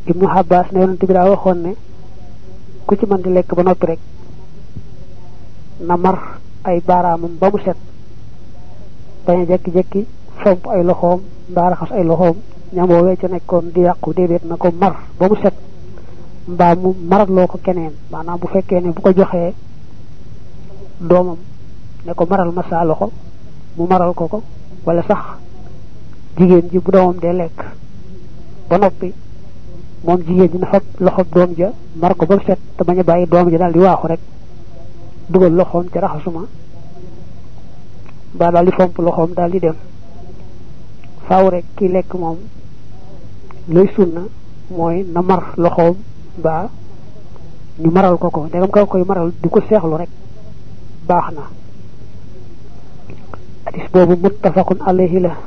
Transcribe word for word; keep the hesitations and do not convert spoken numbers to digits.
Ibnu Abbas ne yonent bi daa waxoon ne ku ci mën di lekk ba noppi rek na mar ay baaraamam ba mu set bañ a jekki-jekki fomp ay loxoom mbaa raxas ay loxoom ñam woowee ca nekkoon di yàqu déedéet na ko mar ba mu set mbaa mu maratloo ko keneen maanaam bu fekkee ne bu ko joxee doomam ne ko maral ma saa loxo mu maral ko ko wala sax jigéen ji bu doomam dee lekk ba noppi moom jigéen ji na fab loxob doom ja mar ko ba mu set te bañ a bàyyi doom ja daal di waaxu rek dugal loxoom ca raxasuma ba daal di fomp loxoom daal di dem faaw rek ki lekk moom looy sunna mooy na mar loxoom ba ñu maral ko ko ndegam ka koy maral di ko seexlu rek baax na hadis boobu muttafaqun alayhi la